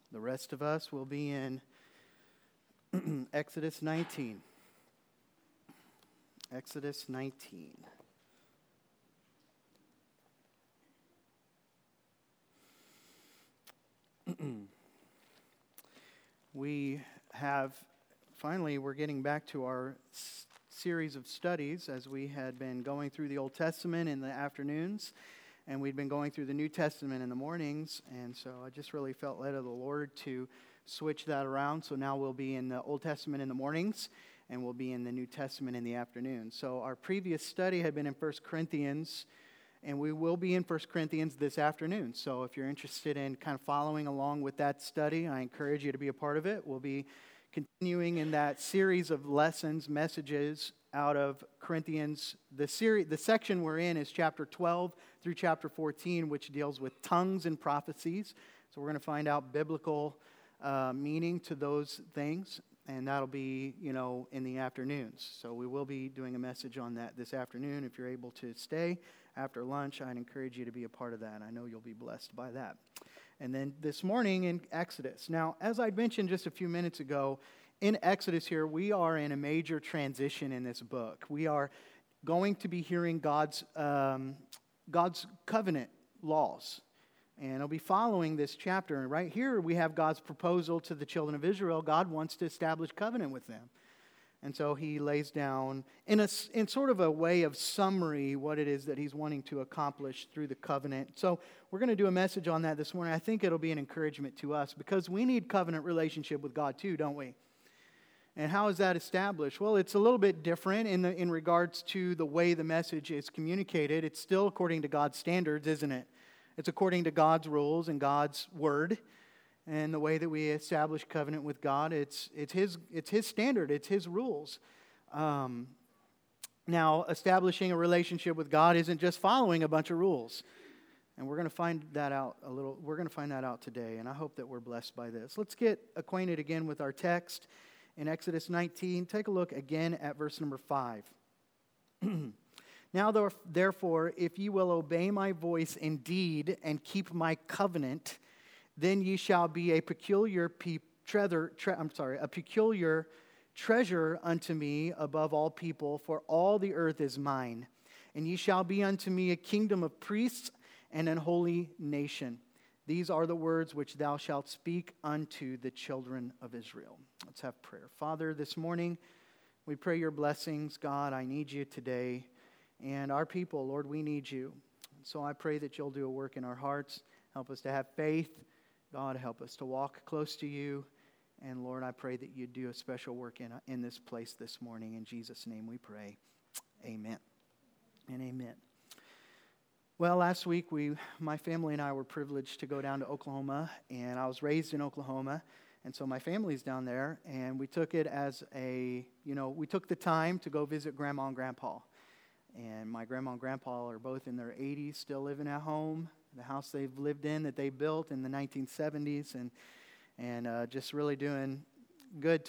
The rest of us will be in Exodus 19. Exodus 19. We're getting back to our series of studies as we had been going through the Old Testament in the afternoons, and we'd been going through the New Testament in the mornings, and so I just really felt led of the Lord to switch that around. So now we'll be in the Old Testament in the mornings, and we'll be in the New Testament in the afternoon. So our previous study had been in 1 Corinthians, and we will be in 1 Corinthians this afternoon. So if you're interested in kind of following along with that study, I encourage you to be a part of it. We'll be continuing in that series of lessons, messages out of Corinthians. The section we're in is chapter 12 through chapter 14, which deals with tongues and prophecies. So we're going to find out biblical meaning to those things, and that'll be, in the afternoons. So we will be doing a message on that this afternoon. If you're able to stay after lunch, I'd encourage you to be a part of that. I know you'll be blessed by that. And then this morning in Exodus. Now, as I mentioned just a few minutes ago, in Exodus here, we are in a major transition in this book. We are going to be hearing God's covenant laws. And it'll be following this chapter. And right here, we have God's proposal to the children of Israel. God wants to establish covenant with them. And so he lays down, in sort of a way of summary, what it is that he's wanting to accomplish through the covenant. So we're going to do a message on that this morning. I think it'll be an encouragement to us because we need covenant relationship with God too, don't we? And how is that established? Well, it's a little bit different in regards to the way the message is communicated. It's still according to God's standards, isn't it? It's according to God's rules and God's word. And the way that we establish covenant with God, it's His standard, it's His rules. Now, establishing a relationship with God isn't just following a bunch of rules. And we're going to find that out We're going to find that out today, and I hope that we're blessed by this. Let's get acquainted again with our text in Exodus 19. Take a look again at verse number 5. Now, therefore, if ye will obey my voice indeed and keep my covenant, then ye shall be a peculiar treasure unto me above all people, for all the earth is mine. And ye shall be unto me a kingdom of priests and an holy nation. These are the words which thou shalt speak unto the children of Israel. Let's have prayer. Father, this morning we pray your blessings. God, I need you today. And our people, Lord, we need you. So I pray that you'll do a work in our hearts. Help us to have faith. God, help us to walk close to you. And Lord, I pray that you do a special work in this place this morning. In Jesus' name we pray. Amen and amen. Well, last week, my family and I were privileged to go down to Oklahoma. And I was raised in Oklahoma. And so my family's down there. And we took it as we took the time to go visit Grandma and Grandpa. And my grandma and grandpa are both in their 80s, still living at home. The house they've lived in that they built in the 1970s, and just really doing good.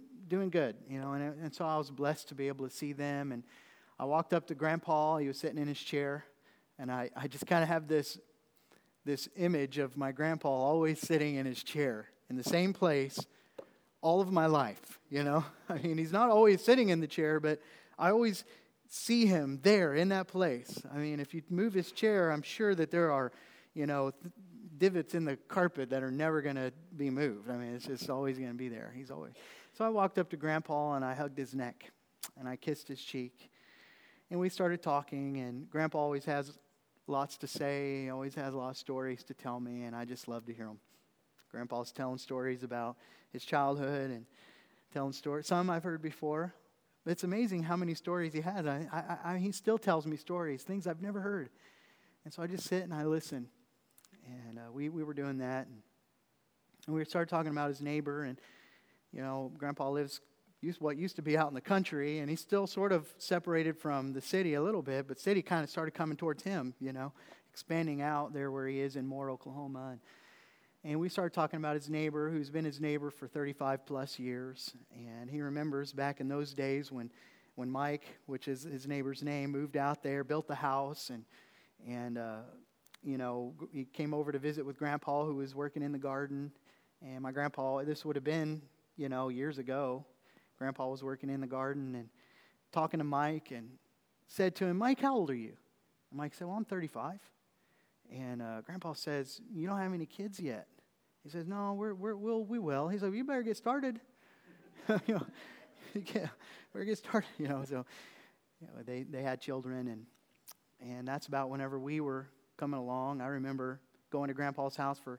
And so I was blessed to be able to see them. And I walked up to Grandpa. He was sitting in his chair, and I just kind of have this image of my grandpa always sitting in his chair in the same place all of my life. I mean, he's not always sitting in the chair, but I always see him there in that place. I mean, if you move his chair, I'm sure that there are, divots in the carpet that are never going to be moved. I mean, it's just always going to be there. So I walked up to Grandpa and I hugged his neck and I kissed his cheek. And we started talking, and Grandpa always has lots to say. He always has a lot of stories to tell me, and I just love to hear them. Grandpa's telling stories about his childhood and telling stories. Some I've heard before. But it's amazing how many stories he has. He still tells me stories, things I've never heard. And so I just sit and I listen. And we were doing that. And we started talking about his neighbor. And, Grandpa lives what used to be out in the country. And he's still sort of separated from the city a little bit. But city kind of started coming towards him, expanding out there where he is in Moore, Oklahoma. And we started talking about his neighbor, who's been his neighbor for 35 plus years. And he remembers back in those days when Mike, which is his neighbor's name, moved out there, built the house, and he came over to visit with Grandpa, who was working in the garden. And my grandpa, this would have been, years ago. Grandpa was working in the garden and talking to Mike and said to him, "Mike, how old are you?" And Mike said, "Well, I'm 35. And Grandpa says, "You don't have any kids yet." He says, "No, we will." He said, "You better get started." Better get started. So they had children, and that's about whenever we were coming along. I remember going to Grandpa's house for,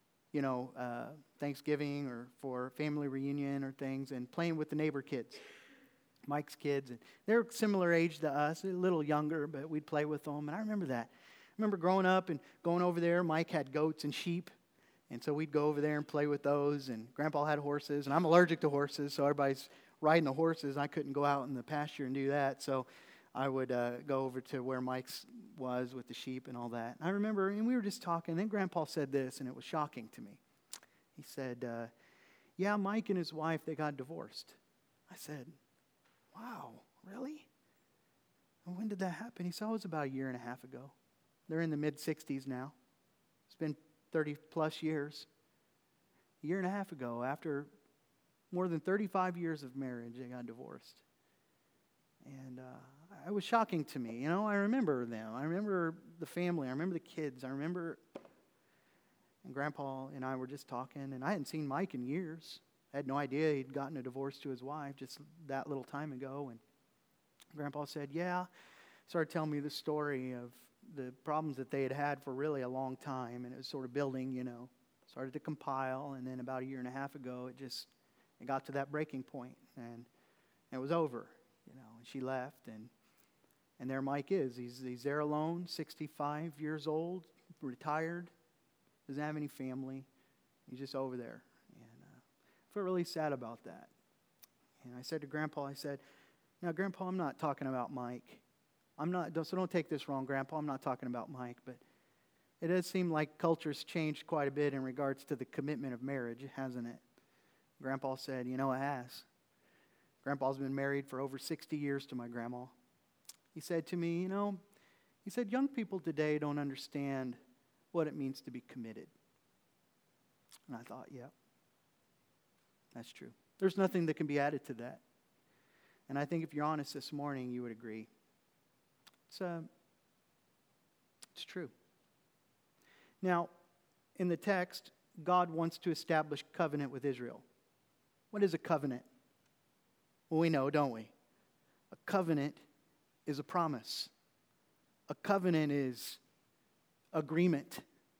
Thanksgiving or for family reunion or things, and playing with the neighbor kids, Mike's kids. And they're similar age to us, a little younger, but we'd play with them. And I remember that. I remember growing up and going over there. Mike had goats and sheep, and so we'd go over there and play with those. And Grandpa had horses, and I'm allergic to horses, so everybody's riding the horses. I couldn't go out in the pasture and do that, so I would go over to where Mike's was with the sheep and all that. And I remember, and we were just talking, and then Grandpa said this, and it was shocking to me. He said, "Yeah, Mike and his wife, they got divorced." I said, "Wow, really? And when did that happen?" He said, "It was about a year and a half ago. They're in the mid-60s now. It's been 30-plus years. A year and a half ago, after more than 35 years of marriage, they got divorced." And it was shocking to me. I remember them. I remember the family. I remember the kids. And Grandpa and I were just talking, and I hadn't seen Mike in years. I had no idea he'd gotten a divorce to his wife just that little time ago. And Grandpa said, started telling me the story of the problems that they had had for really a long time, and it was sort of building, started to compile, and then about a year and a half ago, it got to that breaking point, and it was over, and she left, and there Mike is. He's there alone, 65 years old, retired, doesn't have any family. He's just over there, and I feel really sad about that. And I said to Grandpa, "Now, Grandpa, I'm not talking about Mike. So don't take this wrong, Grandpa. I'm not talking about Mike, but it does seem like culture's changed quite a bit in regards to the commitment of marriage, hasn't it?" Grandpa said, "It has." Grandpa's been married for over 60 years to my grandma. He said to me, young people today don't understand what it means to be committed. And I thought, yeah, that's true. There's nothing that can be added to that. And I think if you're honest this morning, you would agree. It's true. Now, in the text, God wants to establish covenant with Israel. What is a covenant? Well, we know, don't we? A covenant is a promise. A covenant is agreement,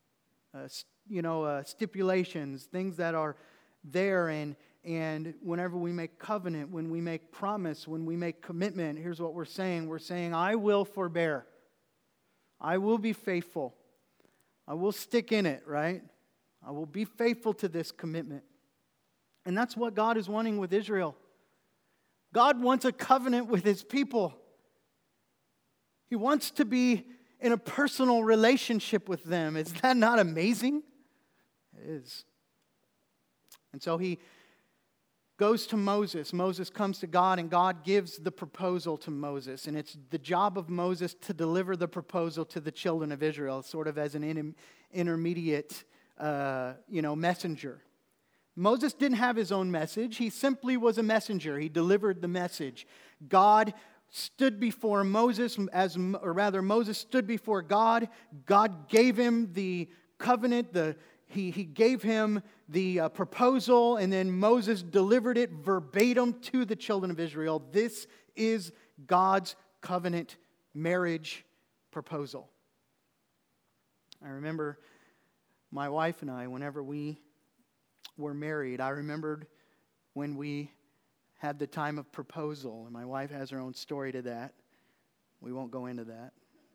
stipulations, things that are there. And whenever we make covenant, when we make promise, when we make commitment, here's what we're saying. We're saying, I will forbear. I will be faithful. I will stick in it, right? I will be faithful to this commitment. And that's what God is wanting with Israel. God wants a covenant with His people. He wants to be in a personal relationship with them. Is that not amazing? It is. And so He goes to Moses. Moses comes to God, and God gives the proposal to Moses. And it's the job of Moses to deliver the proposal to the children of Israel, sort of as an intermediate, messenger. Moses didn't have his own message. He simply was a messenger. He delivered the message. God stood before Moses, Moses stood before God. God gave him the covenant, He gave him the proposal, and then Moses delivered it verbatim to the children of Israel. This is God's covenant marriage proposal. I remember my wife and I, whenever we were married, I remembered when we had the time of proposal, and my wife has her own story to that. We won't go into that.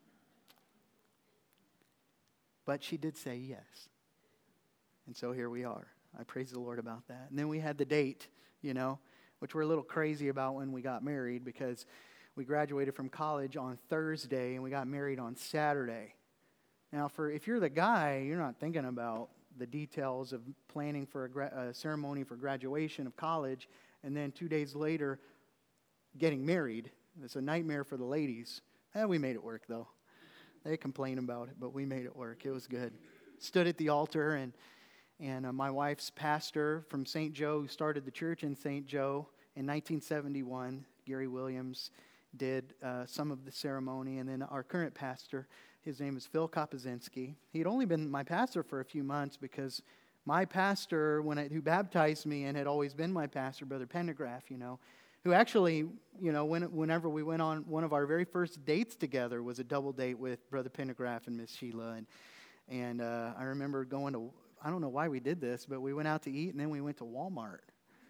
But she did say yes. And so here we are. I praise the Lord about that. And then we had the date, which we're a little crazy about when we got married, because we graduated from college on Thursday and we got married on Saturday. Now, if you're the guy, you're not thinking about the details of planning for a ceremony for graduation of college, and then 2 days later getting married. It's a nightmare for the ladies. We made it work, though. They complain about it, but we made it work. It was good. Stood at the altar, And my wife's pastor from St. Joe, who started the church in St. Joe in 1971, Gary Williams, did some of the ceremony. And then our current pastor, his name is Phil Kopazinski. He'd only been my pastor for a few months because my pastor, who baptized me and had always been my pastor, Brother Pendergraft, who actually, whenever we went on one of our very first dates together was a double date with Brother Pendergraft and Miss Sheila. And I remember going to, I don't know why we did this, but we went out to eat and then we went to Walmart.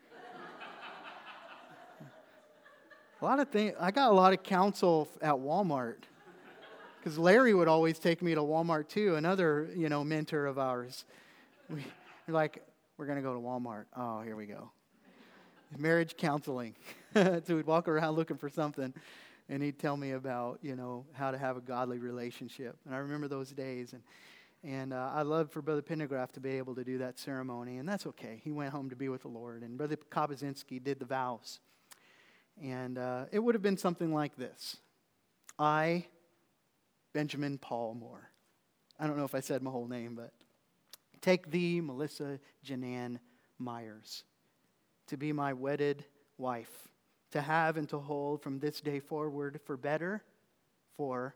A lot of things. I got a lot of counsel at Walmart because Larry would always take me to Walmart too, another, mentor of ours. We're like, we're going to go to Walmart. Oh, here we go. Marriage counseling. So we'd walk around looking for something, and he'd tell me about, how to have a godly relationship. And I remember those days, and I loved for Brother Pendergraft to be able to do that ceremony, and that's okay. He went home to be with the Lord, and Brother Kopazinski did the vows. And it would have been something like this. I, Benjamin Paul Moore. I don't know if I said my whole name, but take thee, Melissa Janan Myers, to be my wedded wife, to have and to hold from this day forward for better, for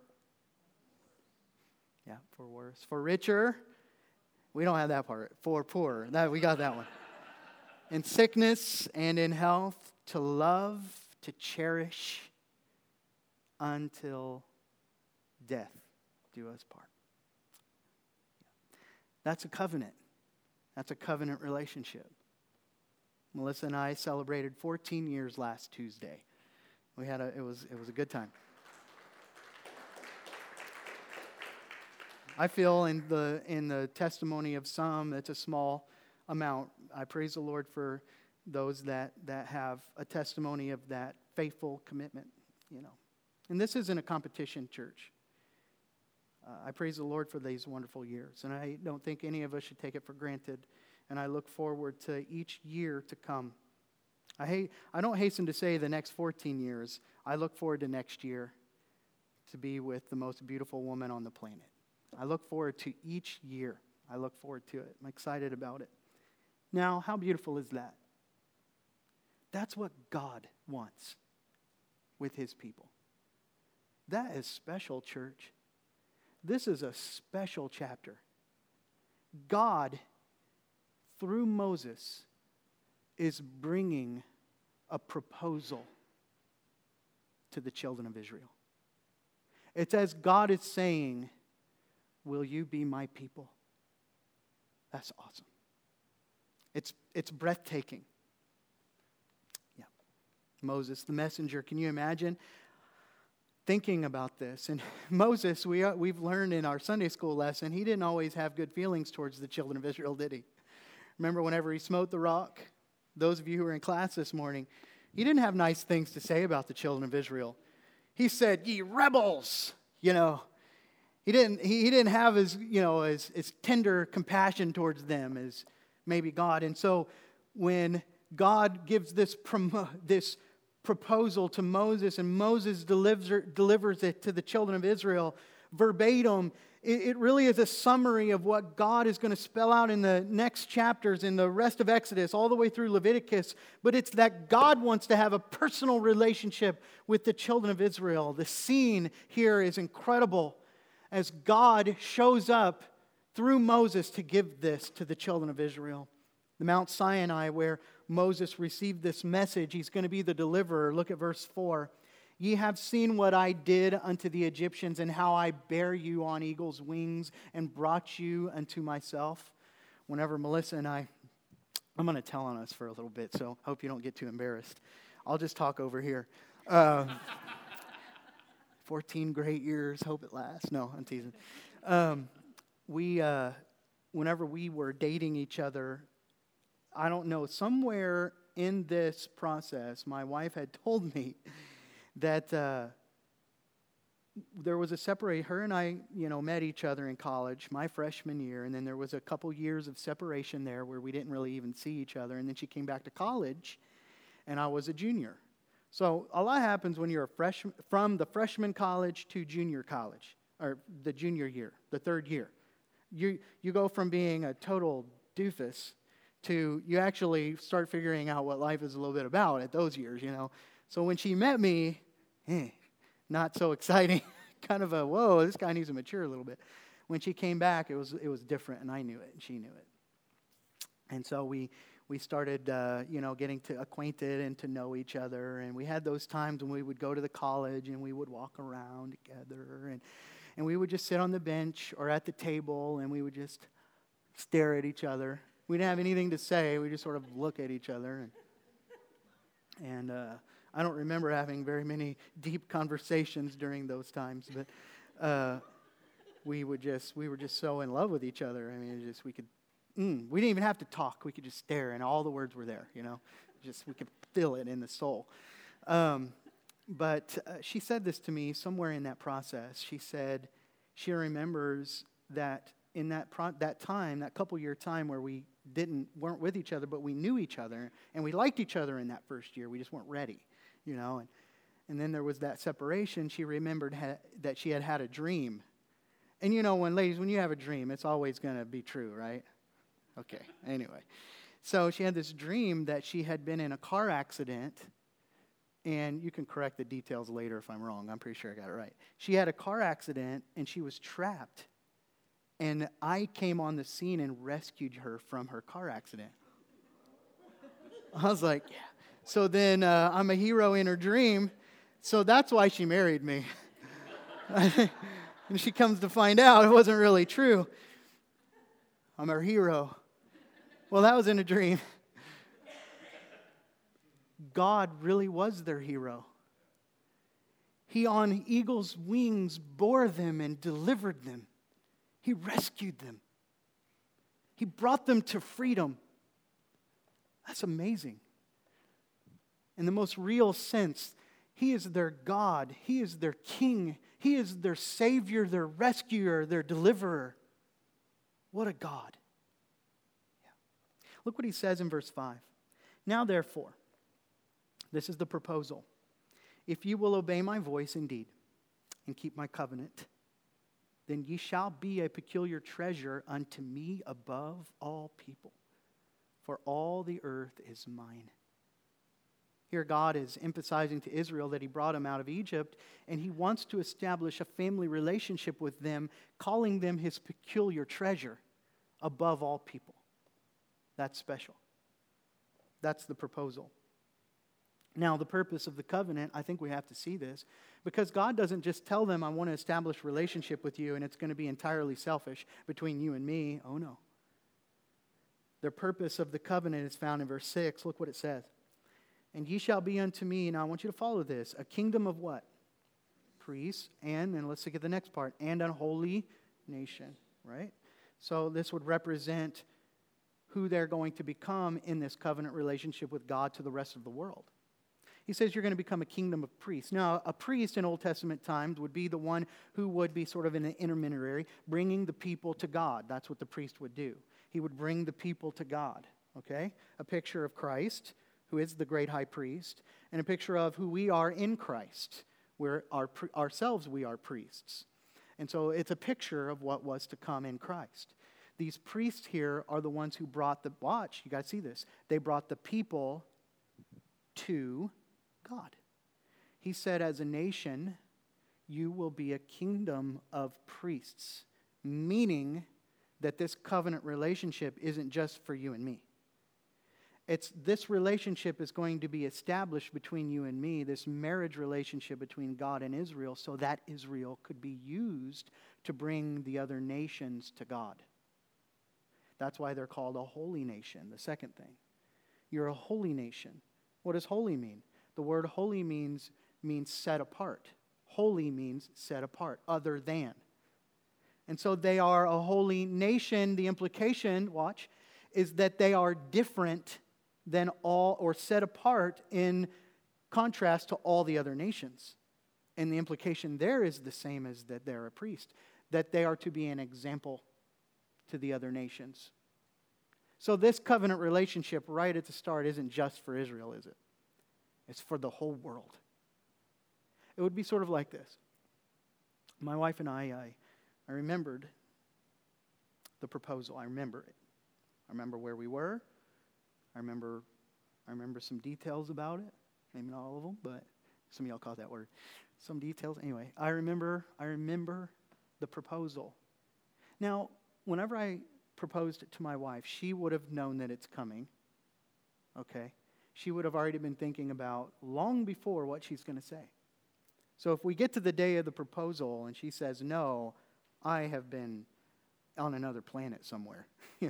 worse, for richer. We don't have that part. For poorer. We got that one. In sickness and in health, to love, to cherish, until death do us part. That's a covenant. That's a covenant relationship. Melissa and I celebrated 14 years last Tuesday. It was a good time. I feel in the testimony of some, it's a small amount. I praise the Lord for those that have a testimony of that faithful commitment, And this isn't a competition, church. I praise the Lord for these wonderful years, and I don't think any of us should take it for granted. And I look forward to each year to come. I don't hasten to say the next 14 years. I look forward to next year to be with the most beautiful woman on the planet. I look forward to each year. I look forward to it. I'm excited about it. Now, how beautiful is that? That's what God wants with His people. That is special, church. This is a special chapter. God, through Moses, is bringing a proposal to the children of Israel. It's as God is saying, will you be my people? That's awesome. It's breathtaking. Yeah. Moses, the messenger, can you imagine thinking about this? And Moses, we've learned in our Sunday school lesson, he didn't always have good feelings towards the children of Israel, did he? Remember whenever he smote the rock? Those of you who were in class this morning, he didn't have nice things to say about the children of Israel. He said, ye rebels, He didn't have as tender compassion towards them as maybe God. And so when God gives this proposal to Moses, and Moses delivers it to the children of Israel verbatim, it really is a summary of what God is going to spell out in the next chapters, in the rest of Exodus, all the way through Leviticus. But it's that God wants to have a personal relationship with the children of Israel. The scene here is incredible as God shows up through Moses to give this to the children of Israel. The Mount Sinai, where Moses received this message, he's going to be the deliverer. Look at verse 4. Ye have seen what I did unto the Egyptians, and how I bare you on eagle's wings and brought you unto myself. Whenever Melissa and I'm going to tell on us for a little bit, so I hope you don't get too embarrassed. I'll just talk over here. 14 great years, hope it lasts. No, I'm teasing. Whenever we were dating each other, I don't know, somewhere in this process, my wife had told me that there was a separation. Her and I, met each other in college, my freshman year, and then there was a couple years of separation there where we didn't really even see each other. And then she came back to college, and I was a junior. So a lot happens when you're a freshman, from the freshman college to junior college, or the junior year, the third year. You go from being a total doofus to you actually start figuring out what life is a little bit about at those years, So when she met me, not so exciting. Kind of a, whoa, this guy needs to mature a little bit. When she came back, it was different, and I knew it, and she knew it. And so we started, getting acquainted and to know each other. And we had those times when we would go to the college and we would walk around together. And we would just sit on the bench or at the table and we would just stare at each other. We didn't have anything to say. We just sort of look at each other. And I don't remember having very many deep conversations during those times. But we were just so in love with each other. I mean, we didn't even have to talk. We could just stare, and all the words were there, we could feel it in the soul. But she said this to me somewhere in that process. She said she remembers that in that time, that couple-year time where we weren't with each other, but we knew each other, and we liked each other in that first year. We just weren't ready, And then there was that separation. She remembered that she had a dream. And when you have a dream, it's always going to be true, right? Okay, anyway. So she had this dream that she had been in a car accident, and you can correct the details later if I'm wrong. I'm pretty sure I got it right. She had a car accident, and she was trapped. And I came on the scene and rescued her from her car accident. I was like, yeah. So then I'm a hero in her dream, so that's why she married me. And she comes to find out it wasn't really true. I'm her hero. Well, that was in a dream. God really was their hero. He on eagle's wings bore them and delivered them. He rescued them. He brought them to freedom. That's amazing. In the most real sense, He is their God. He is their King. He is their Savior, their rescuer, their deliverer. What a God. Look what he says in verse 5. Now therefore, this is the proposal. If you will obey my voice indeed and keep my covenant, then ye shall be a peculiar treasure unto me above all people, for all the earth is mine. Here God is emphasizing to Israel that he brought them out of Egypt, and he wants to establish a family relationship with them, calling them his peculiar treasure above all people. That's special. That's the proposal. Now, the purpose of the covenant, I think we have to see this, because God doesn't just tell them, I want to establish relationship with you, and it's going to be entirely selfish between you and me. Oh, no. The purpose of the covenant is found in verse 6. Look what it says. And ye shall be unto me, now I want you to follow this, a kingdom of what? Priests, and let's look at the next part, and an holy nation, right? So this would represent who they're going to become in this covenant relationship with God to the rest of the world. He says you're going to become a kingdom of priests. Now, a priest in Old Testament times would be the one who would be sort of an intermediary, bringing the people to God. That's what the priest would do. He would bring the people to God, okay? A picture of Christ, who is the great high priest, and a picture of who we are in Christ, where ourselves we are priests. And so it's a picture of what was to come in Christ. These priests here are the ones who brought you got to see this. They brought the people to God. He said, as a nation, you will be a kingdom of priests, meaning that this covenant relationship isn't just for you and me. This relationship is going to be established between you and me, this marriage relationship between God and Israel, so that Israel could be used to bring the other nations to God. That's why they're called a holy nation, the second thing. You're a holy nation. What does holy mean? The word holy means set apart. Holy means set apart, other than. And so they are a holy nation. The implication, watch, is that they are different than all, or set apart in contrast to all the other nations. And the implication there is the same as that they're a priest, that they are to be an example to the other nations. So this covenant relationship right at the start isn't just for Israel, is it? It's for the whole world. It would be sort of like this. My wife and I remembered the proposal. I remember it. I remember where we were. I remember some details about it. Maybe not all of them, but some of y'all caught that word. Some details. Anyway, I remember the proposal. Now, whenever I proposed it to my wife, she would have known that it's coming. Okay? She would have already been thinking about long before what she's going to say. So if we get to the day of the proposal and she says, no, I have been on another planet somewhere,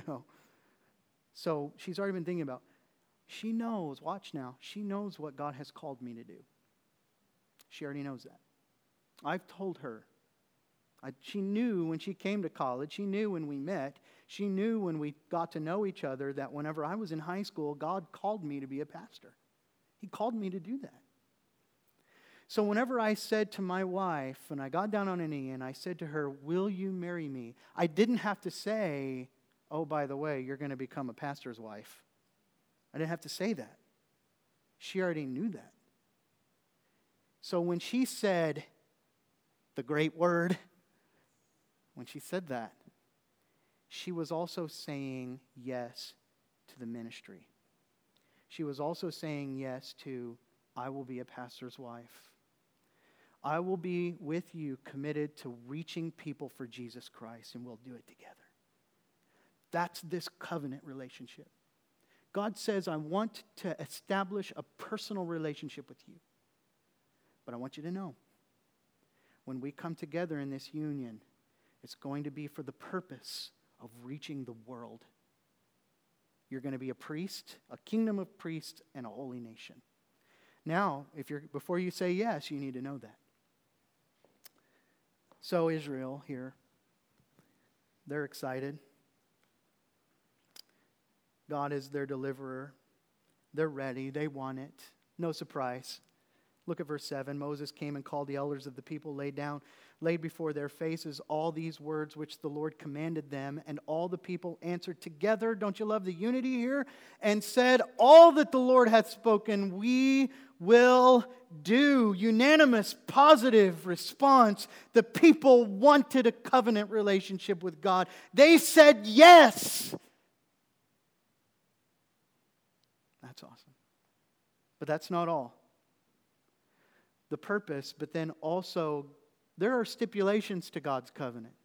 So she's already been thinking about, she knows, watch now, she knows what God has called me to do. She already knows that. I've told her. She knew when she came to college, she knew when we met, she knew when we got to know each other that whenever I was in high school, God called me to be a pastor. He called me to do that. So whenever I said to my wife, and I got down on a knee and I said to her, will you marry me? I didn't have to say, oh, by the way, you're going to become a pastor's wife. I didn't have to say that. She already knew that. So when she said the great word, when she said that, she was also saying yes to the ministry. She was also saying yes to, I will be a pastor's wife. I will be with you committed to reaching people for Jesus Christ, and we'll do it together. That's this covenant relationship. God says, I want to establish a personal relationship with you. But I want you to know, when we come together in this union, it's going to be for the purpose of reaching the world. You're going to be a priest, a kingdom of priests, and a holy nation. Now, before you say yes, you need to know that. So Israel here, they're excited. God is their deliverer. They're ready. They want it. No surprise. Look at verse 7. Moses came and called the elders of the people, laid before their faces all these words which the Lord commanded them, and all the people answered together. Don't you love the unity here? And said, all that the Lord hath spoken, we will do. Unanimous, positive response. The people wanted a covenant relationship with God. They said yes. That's awesome. But that's not all. The purpose, but then also there are stipulations to God's covenant.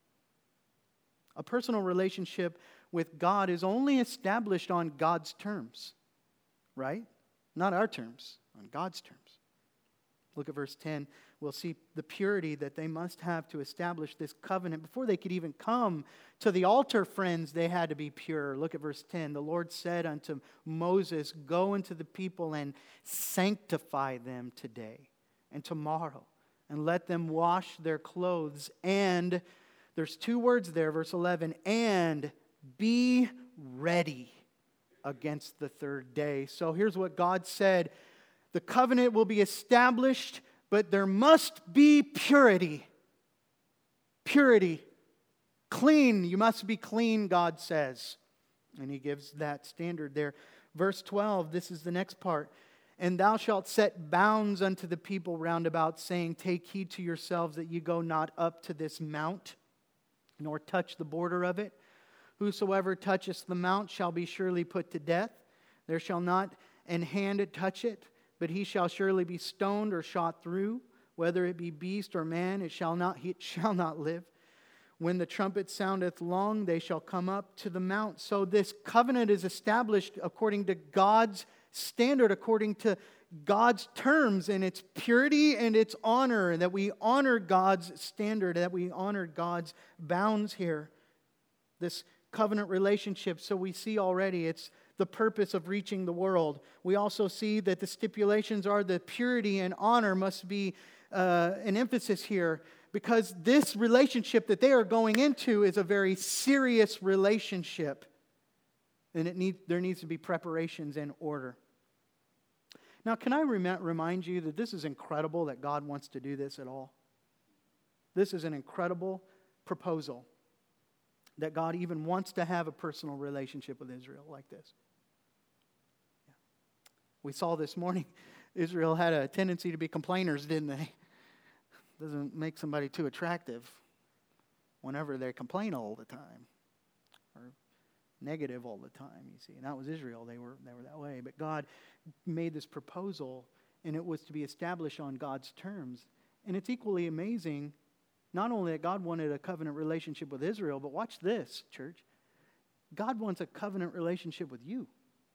A personal relationship with God is only established on God's terms, right? Not our terms, on God's terms. Look at verse 10. We'll see the purity that they must have to establish this covenant. Before they could even come to the altar, friends, they had to be pure. Look at verse 10. The Lord said unto Moses, go unto the people and sanctify them today and tomorrow, and let them wash their clothes. And there's two words there, verse 11, and be ready against the third day. So here's what God said. The covenant will be established, but there must be purity. Purity. Clean. You must be clean, God says. And He gives that standard there. Verse 12, this is the next part. And thou shalt set bounds unto the people round about, saying, take heed to yourselves that ye go not up to this mount, nor touch the border of it. Whosoever toucheth the mount shall be surely put to death. There shall not an hand touch it, but he shall surely be stoned or shot through. Whether it be beast or man, it shall not live. When the trumpet soundeth long, they shall come up to the mount. So this covenant is established according to God's standard, according to God's terms, and its purity and its honor, and that we honor God's standard, that we honor God's bounds here. This covenant relationship, so we see already it's the purpose of reaching the world. We also see that the stipulations are the purity and honor must be an emphasis here, because this relationship that they are going into is a very serious relationship, and there needs to be preparations in order. Now, can I remind you that this is incredible that God wants to do this at all? This is an incredible proposal that God even wants to have a personal relationship with Israel like this. Yeah. We saw this morning, Israel had a tendency to be complainers, didn't they? Doesn't make somebody too attractive whenever they complain all the time. Or negative all the time, you see. And that was Israel. They were that way. But God made this proposal, and it was to be established on God's terms. And it's equally amazing, not only that God wanted a covenant relationship with Israel, but watch this, church. God wants a covenant relationship with you.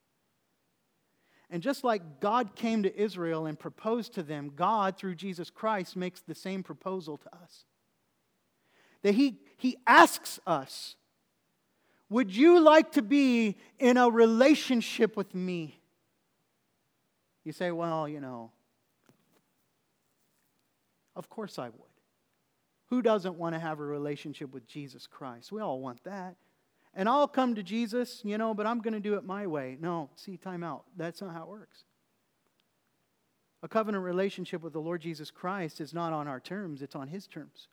And just like God came to Israel and proposed to them, God, through Jesus Christ, makes the same proposal to us. That He asks us, would you like to be in a relationship with me? You say, well, of course I would. Who doesn't want to have a relationship with Jesus Christ? We all want that. And I'll come to Jesus, but I'm going to do it my way. No, see, time out. That's not how it works. A covenant relationship with the Lord Jesus Christ is not on our terms, it's on His terms.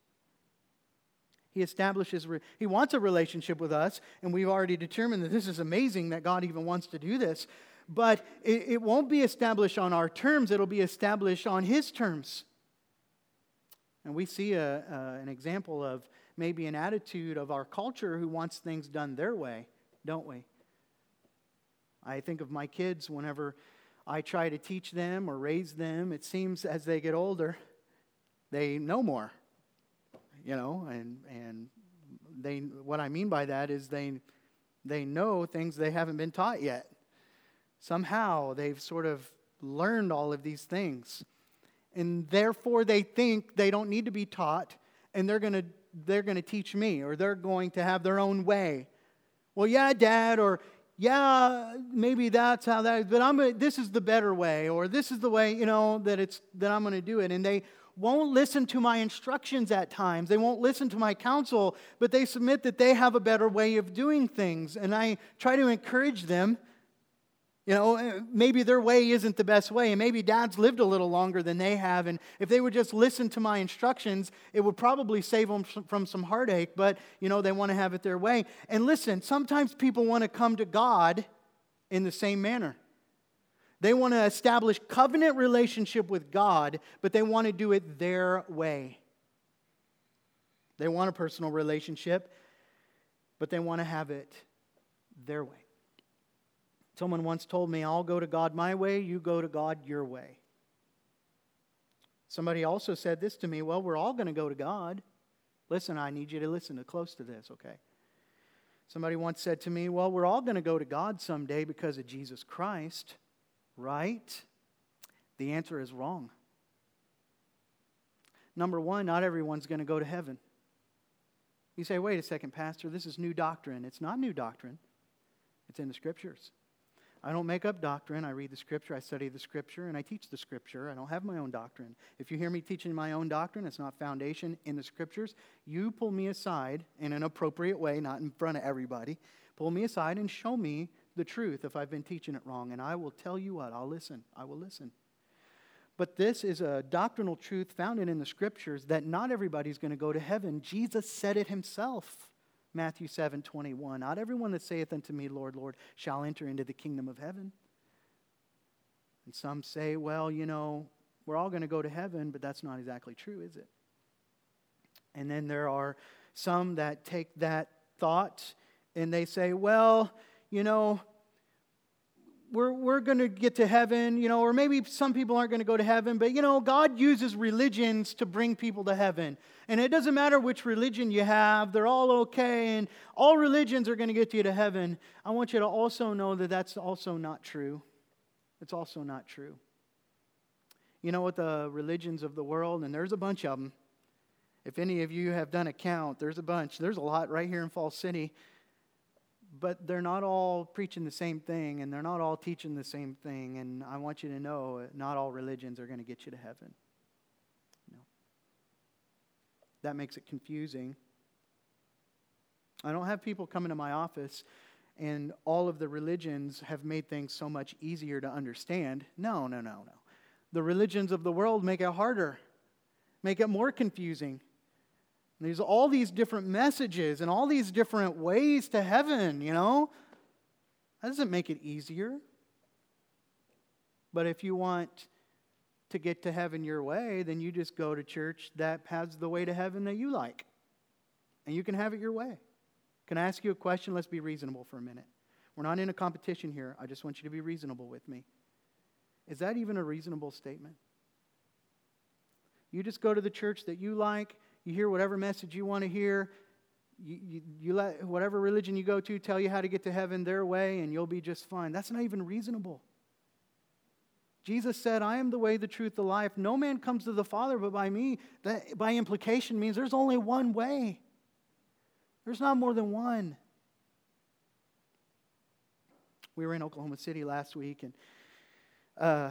He wants a relationship with us, and we've already determined that this is amazing that God even wants to do this. But it won't be established on our terms, it'll be established on His terms. And we see an example of maybe an attitude of our culture who wants things done their way, don't we? I think of my kids whenever I try to teach them or raise them, it seems as they get older, they know more. And what I mean by that is they know things they haven't been taught yet. Somehow they've sort of learned all of these things. And therefore they think they don't need to be taught, and they're going to teach me, or they're going to have their own way. Well, yeah, Dad, or yeah, maybe that's how that is, but this is the better way, or this is the way, that I'm going to do it. And they won't listen to my instructions at times. They won't listen to my counsel, but they submit that they have a better way of doing things. And I try to encourage them. Maybe their way isn't the best way, and maybe Dad's lived a little longer than they have, and if they would just listen to my instructions, it would probably save them from some heartache, but, they want to have it their way. And listen, sometimes people want to come to God in the same manner. They want to establish covenant relationship with God, but they want to do it their way. They want a personal relationship, but they want to have it their way. Someone once told me, I'll go to God my way, you go to God your way. Somebody also said this to me, well, we're all going to go to God. Listen, I need you to listen close to this, okay? Somebody once said to me, well, we're all going to go to God someday because of Jesus Christ, right? The answer is wrong. Number one, not everyone's going to go to heaven. You say, wait a second, Pastor, this is new doctrine. It's not new doctrine. It's in the Scriptures. I don't make up doctrine. I read the Scripture, I study the Scripture, and I teach the Scripture. I don't have my own doctrine. If you hear me teaching my own doctrine, it's not foundation in the Scriptures. You pull me aside in an appropriate way, not in front of everybody. Pull me aside and show me the truth if I've been teaching it wrong, and I will tell you what. I'll listen. I will listen. But this is a doctrinal truth founded in the Scriptures that not everybody's going to go to heaven. Jesus said it Himself. Matthew 7:21. Not everyone that saith unto me, Lord, Lord, shall enter into the kingdom of heaven. And some say, well, we're all going to go to heaven, but that's not exactly true, is it? And then there are some that take that thought and they say, well, we're going to get to heaven, or maybe some people aren't going to go to heaven, but, God uses religions to bring people to heaven. And it doesn't matter which religion you have, they're all okay, and all religions are going to get you to heaven. I want you to also know that that's also not true. It's also not true. What the religions of the world, and there's a bunch of them. If any of you have done a count, there's a bunch. There's a lot right here in Falls City. But they're not all preaching the same thing, and they're not all teaching the same thing. And I want you to know, not all religions are going to get you to heaven. No. That makes it confusing. I don't have people come into my office, and all of the religions have made things so much easier to understand. No. The religions of the world make it harder, make it more confusing. There's all these different messages and all these different ways to heaven, That doesn't make it easier. But if you want to get to heaven your way, then you just go to church that has the way to heaven that you like. And you can have it your way. Can I ask you a question? Let's be reasonable for a minute. We're not in a competition here. I just want you to be reasonable with me. Is that even a reasonable statement? You just go to the church that you like, you hear whatever message you want to hear, you let whatever religion you go to tell you how to get to heaven their way, and you'll be just fine. That's not even reasonable. Jesus said, I am the way, the truth, the life. No man comes to the Father but by me. That by implication means there's only one way. There's not more than one. We were in Oklahoma City last week, and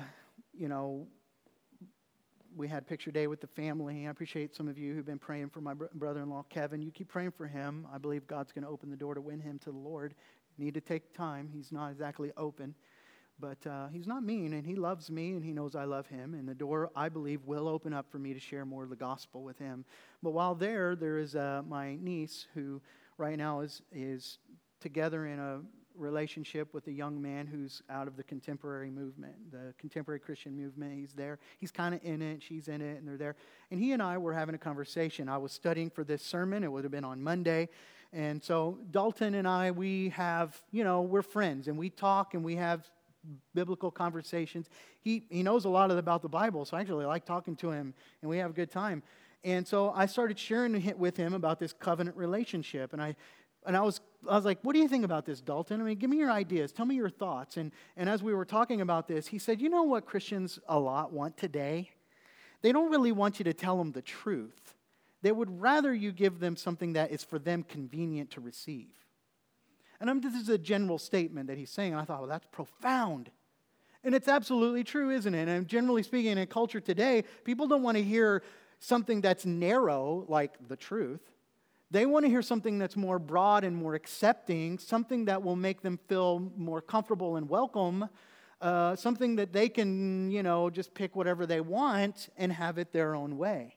we had picture day with the family. I appreciate some of you who've been praying for my brother-in-law, Kevin. You keep praying for him. I believe God's going to open the door to win him to the Lord. You need to take time. He's not exactly open, but he's not mean, and he loves me, and he knows I love him, and the door, I believe, will open up for me to share more of the gospel with him. But while there is my niece who right now is together in a relationship with a young man who's out of the contemporary movement, the contemporary Christian movement. He's there. He's kind of in it. She's in it, and they're there. And he and I were having a conversation. I was studying for this sermon. It would have been on Monday. And so Dalton and I, we have, we're friends, and we talk, and we have biblical conversations. He knows a lot about the Bible, so I actually like talking to him, and we have a good time. And so I started sharing with him about this covenant relationship, and I was like, what do you think about this, Dalton? I mean, give me your ideas. Tell me your thoughts. And as we were talking about this, he said, you know what Christians a lot want today? They don't really want you to tell them the truth. They would rather you give them something that is for them convenient to receive. And this is a general statement that he's saying. And I thought, well, that's profound. And it's absolutely true, isn't it? And generally speaking, in a culture today, people don't want to hear something that's narrow, like the truth. They want to hear something that's more broad and more accepting, something that will make them feel more comfortable and welcome, something that they can, just pick whatever they want and have it their own way.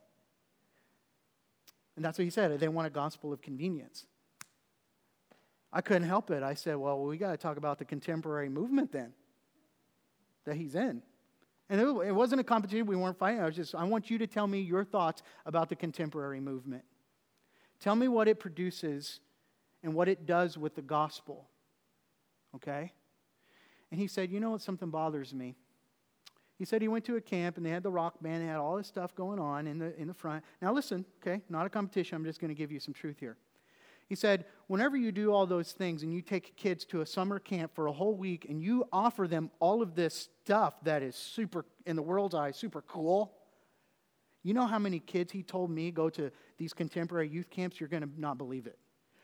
And that's what he said. They want a gospel of convenience. I couldn't help it. I said, well, we got to talk about the contemporary movement then that he's in. And it wasn't a competition. We weren't fighting. I want you to tell me your thoughts about the contemporary movement. Tell me what it produces and what it does with the gospel. Okay? And he said, you know what, something bothers me. He said he went to a camp and they had the rock band, they had all this stuff going on in the front. Now listen, okay, not a competition, I'm just going to give you some truth here. He said, whenever you do all those things and you take kids to a summer camp for a whole week and you offer them all of this stuff that is super, in the world's eyes, super cool, you know how many kids, he told me, go to these contemporary youth camps? You're going to not believe it.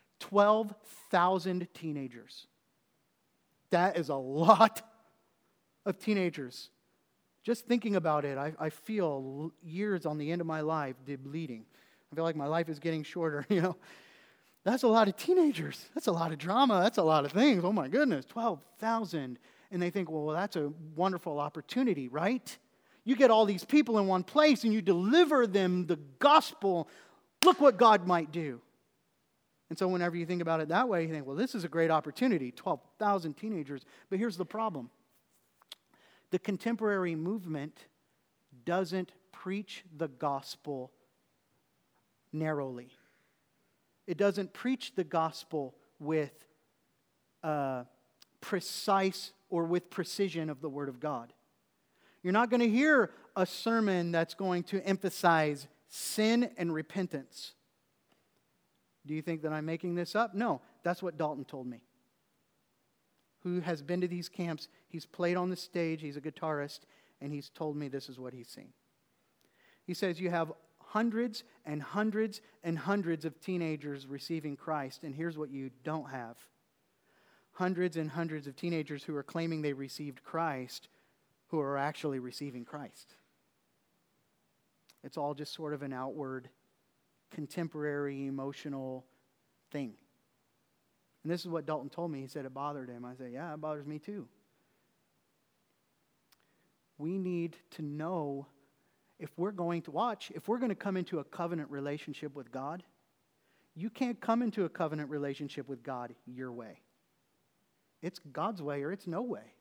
12,000 teenagers. That is a lot of teenagers. Just thinking about it, I feel years on the end of my life bleeding. I feel like my life is getting shorter, That's a lot of teenagers. That's a lot of drama. That's a lot of things. Oh my goodness, 12,000. And they think, well, that's a wonderful opportunity, right? You get all these people in one place and you deliver them the gospel. Look what God might do. And so whenever you think about it that way, you think, well, this is a great opportunity, 12,000 teenagers. But here's the problem. The contemporary movement doesn't preach the gospel narrowly. It doesn't preach the gospel with precise or with precision of the Word of God. You're not going to hear a sermon that's going to emphasize sin and repentance. Do you think that I'm making this up? No, that's what Dalton told me. Who has been to these camps, he's played on the stage, he's a guitarist, and he's told me this is what he's seen. He says you have hundreds and hundreds and hundreds of teenagers receiving Christ, and here's what you don't have. Hundreds and hundreds of teenagers who are claiming they received Christ who are actually receiving Christ. It's all just sort of an outward, contemporary, emotional thing. And this is what Dalton told me. He said it bothered him. I said, yeah, it bothers me too. We need to know if we're going to come into a covenant relationship with God, you can't come into a covenant relationship with God your way. It's God's way or it's no way.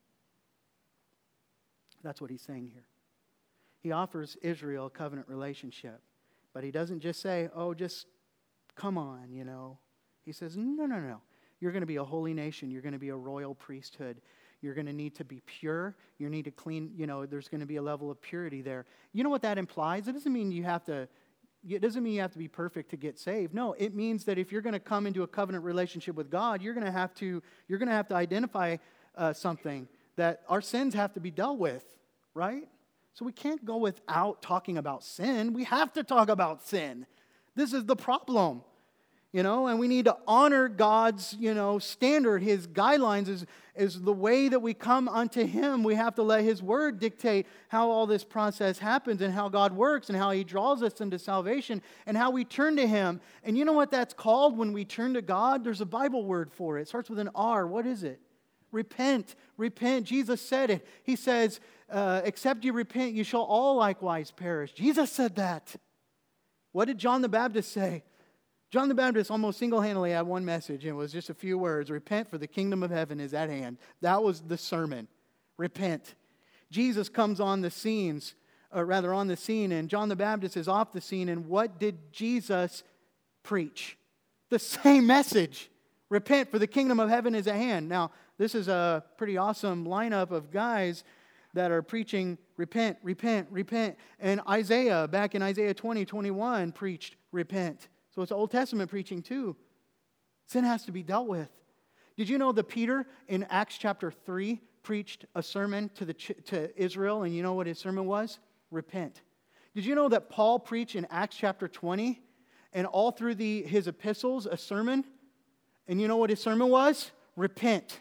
That's what he's saying here. He offers Israel a covenant relationship, but he doesn't just say, oh, just come on, He says, no, no, no. You're going to be a holy nation. You're going to be a royal priesthood. You're going to need to be pure. You need to clean, there's going to be a level of purity there. You know what that implies? It doesn't mean you have to be perfect to get saved. No, it means that if you're going to come into a covenant relationship with God, you're going to have to identify something, that our sins have to be dealt with, right? So we can't go without talking about sin. We have to talk about sin. This is the problem. And we need to honor God's, standard. His guidelines is the way that we come unto Him. We have to let His Word dictate how all this process happens and how God works and how He draws us into salvation and how we turn to Him. And you know what that's called when we turn to God? There's a Bible word for it. It starts with an R. What is it? Repent. Repent. Jesus said it. He says, except you repent, you shall all likewise perish. Jesus said that. What did John the Baptist say? John the Baptist almost single-handedly had one message, and it was just a few words. Repent, for the kingdom of heaven is at hand. That was the sermon. Repent. Jesus comes on the scene, and John the Baptist is off the scene, and what did Jesus preach? The same message. Repent, for the kingdom of heaven is at hand. Now, this is a pretty awesome lineup of guys that are preaching, repent, repent, repent. And Isaiah, back in Isaiah 20:21, preached, repent. So it's Old Testament preaching too. Sin has to be dealt with. Did you know that Peter in Acts chapter 3 preached a sermon to Israel, and you know what his sermon was? Repent. Did you know that Paul preached in Acts chapter 20 and all through his epistles a sermon? And you know what his sermon was? Repent.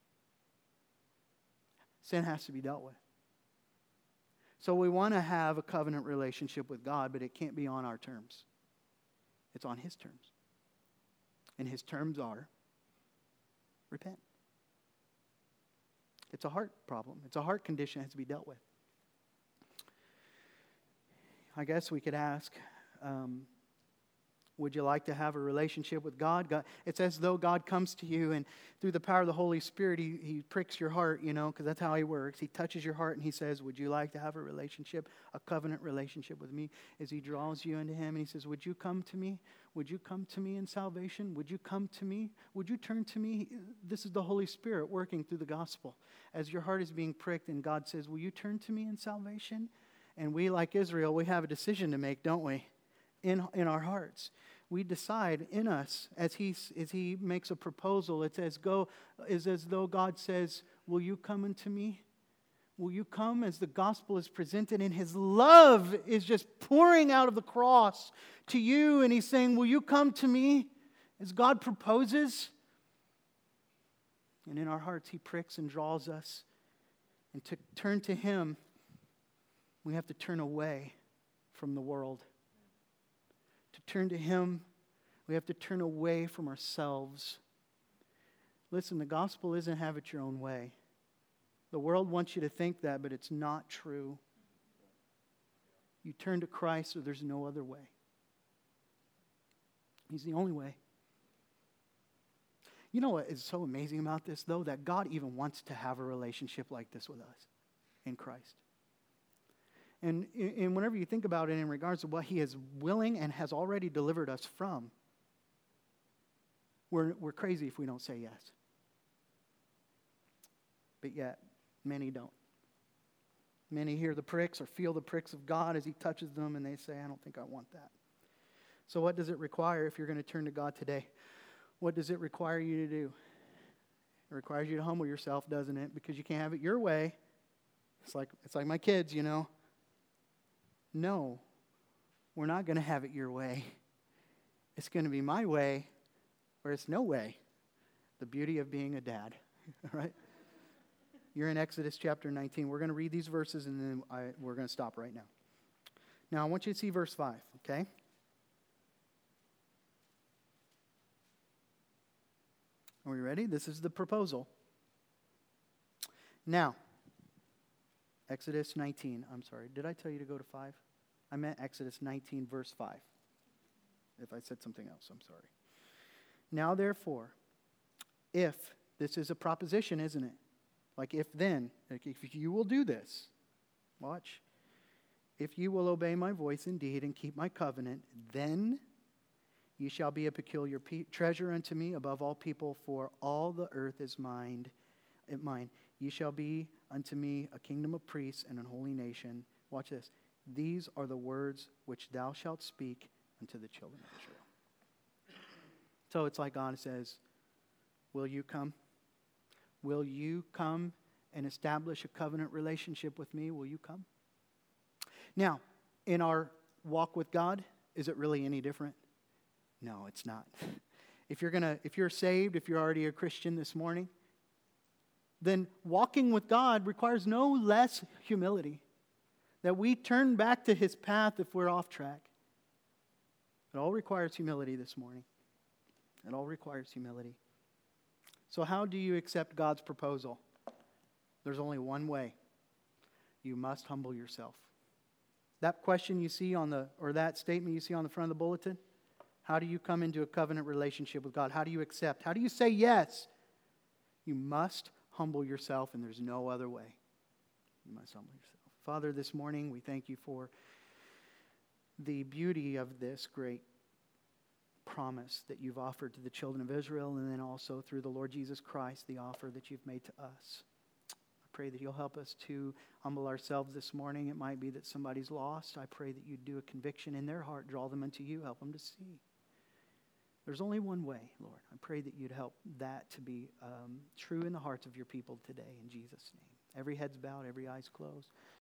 Sin has to be dealt with. So we want to have a covenant relationship with God, but it can't be on our terms. It's on His terms. And His terms are repent. It's a heart problem. It's a heart condition that has to be dealt with. I guess we could ask, would you like to have a relationship with God? It's as though God comes to you and through the power of the Holy Spirit, He pricks your heart, because that's how He works. He touches your heart and He says, would you like to have a relationship, a covenant relationship with me? As He draws you into Him and He says, would you come to me? Would you come to me in salvation? Would you come to me? Would you turn to me? This is the Holy Spirit working through the gospel. As your heart is being pricked and God says, will you turn to me in salvation? And we, like Israel, we have a decision to make, don't we? In our hearts. We decide in us as he makes a proposal. It's as though God says, will you come unto me? Will you come as the gospel is presented and His love is just pouring out of the cross to you, and He's saying, will you come to me? As God proposes. And in our hearts He pricks and draws us. And to turn to Him, we have to turn away from the world. To turn to Him, we have to turn away from ourselves. Listen, the gospel isn't have it your own way. The world wants you to think that, but it's not true. You turn to Christ, or there's no other way. He's the only way. You know what is so amazing about this, though? That God even wants to have a relationship like this with us in Christ. And whenever you think about it in regards to what He is willing and has already delivered us from, we're crazy if we don't say yes. But yet, many don't. Many hear the pricks or feel the pricks of God as He touches them, and they say, I don't think I want that. So what does it require if you're going to turn to God today? What does it require you to do? It requires you to humble yourself, doesn't it? Because you can't have it your way. It's like my kids, No, we're not going to have it your way. It's going to be my way, or it's no way. The beauty of being a dad, right? You're in Exodus chapter 19. We're going to read these verses, and then we're going to stop right now. Now, I want you to see verse 5, okay? Are we ready? This is the proposal. Now, Exodus 19. I'm sorry. Did I tell you to go to 5? I meant Exodus 19, verse 5. If I said something else, I'm sorry. Now, therefore, if, this is a proposition, isn't it? Like if then, like if you will do this, watch. If you will obey my voice indeed and keep my covenant, then Ye shall be a peculiar treasure unto me above all people, for all the earth is mine. Ye shall be unto me a kingdom of priests and an holy nation. Watch this. These are the words which thou shalt speak unto the children of Israel. So it's like God says, will you come? Will you come and establish a covenant relationship with me? Will you come? Now, in our walk with God, is it really any different? No, it's not. If you're saved, if you're already a Christian this morning, then walking with God requires no less humility. That we turn back to His path if we're off track. It all requires humility this morning. It all requires humility. So how do you accept God's proposal? There's only one way. You must humble yourself. That question you see or that statement you see on the front of the bulletin, how do you come into a covenant relationship with God? How do you accept? How do you say yes? You must humble yourself, and there's no other way. You must humble yourself. Father, this morning we thank you for the beauty of this great promise that you've offered to the children of Israel, and then also through the Lord Jesus Christ, the offer that you've made to us. I pray that you'll help us to humble ourselves this morning. It might be that somebody's lost. I pray that you'd do a conviction in their heart, draw them unto you, help them to see. There's only one way, Lord. I pray that you'd help that to be true in the hearts of your people today, in Jesus' name. Every head's bowed, every eye's closed.